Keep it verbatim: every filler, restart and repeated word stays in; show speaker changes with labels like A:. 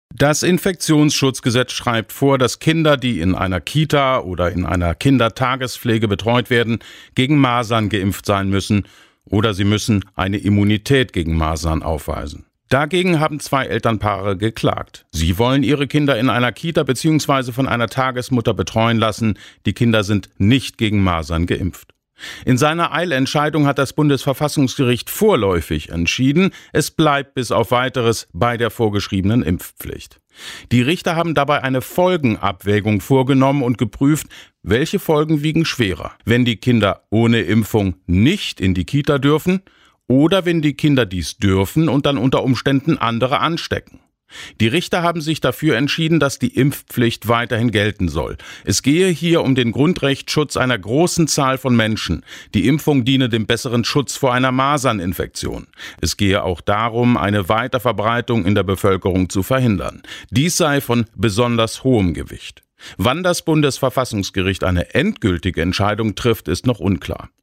A: Das Infektionsschutzgesetz schreibt vor, dass Kinder, die in einer Kita oder in einer Kindertagespflege betreut werden, gegen Masern geimpft sein müssen oder sie müssen eine Immunität gegen Masern aufweisen. Dagegen haben zwei Elternpaare geklagt. Sie wollen ihre Kinder in einer Kita bzw. von einer Tagesmutter betreuen lassen. Die Kinder sind nicht gegen Masern geimpft. In seiner Eilentscheidung hat das Bundesverfassungsgericht vorläufig entschieden, es bleibt bis auf Weiteres bei der vorgeschriebenen Impfpflicht. Die Richter haben dabei eine Folgenabwägung vorgenommen und geprüft, welche Folgen wiegen schwerer, wenn die Kinder ohne Impfung nicht in die Kita dürfen oder wenn die Kinder dies dürfen und dann unter Umständen andere anstecken. Die Richter haben sich dafür entschieden, dass die Impfpflicht weiterhin gelten soll. Es gehe hier um den Grundrechtsschutz einer großen Zahl von Menschen. Die Impfung diene dem besseren Schutz vor einer Maserninfektion. Es gehe auch darum, eine Weiterverbreitung in der Bevölkerung zu verhindern. Dies sei von besonders hohem Gewicht. Wann das Bundesverfassungsgericht eine endgültige Entscheidung trifft, ist noch unklar.